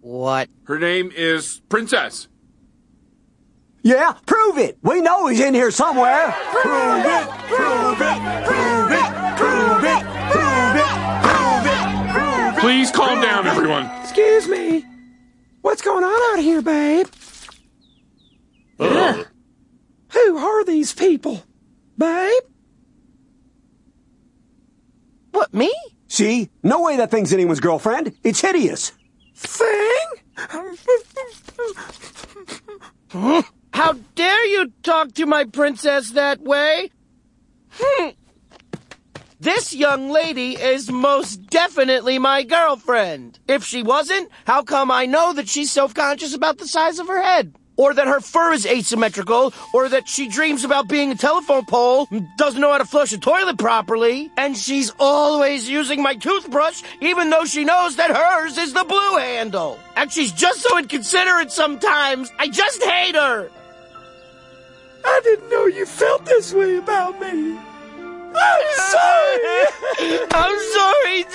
What? Her name is Princess. Yeah, prove it. We know he's in here somewhere. Prove it, prove it, prove it, prove it, prove it, prove it, prove it. Please calm down, everyone. Excuse me. What's going on out here, babe? Who are these people, babe? What, me? See? No way that thing's anyone's girlfriend. It's hideous. Thing? How dare you talk to my princess that way? This young lady is most definitely my girlfriend. If she wasn't, how come I know that she's self-conscious about the size of her head? Or that her fur is asymmetrical, or that she dreams about being a telephone pole, doesn't know how to flush a toilet properly, and she's always using my toothbrush, even though she knows that hers is the blue handle. And she's just so inconsiderate sometimes. I just hate her. I didn't know you felt this way about me. I'm sorry. I'm sorry,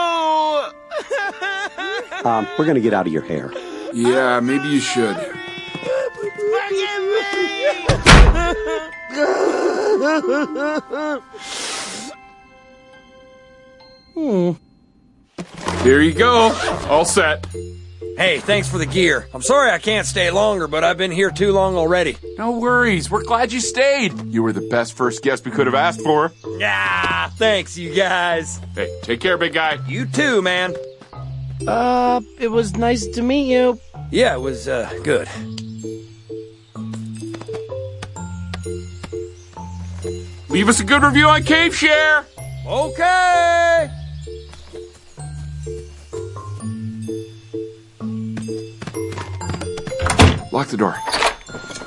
too. We're gonna get out of your hair. Yeah, maybe you should. Forgive me. There you go. All set. Hey, thanks for the gear. I'm sorry I can't stay longer, but I've been here too long already. No worries. We're glad you stayed. You were the best first guest we could have asked for. Yeah, thanks, you guys. Hey, take care, big guy. You too, man. It was nice to meet you. Yeah, it was, good. Leave us a good review on Cave Share. Okay! Lock the door.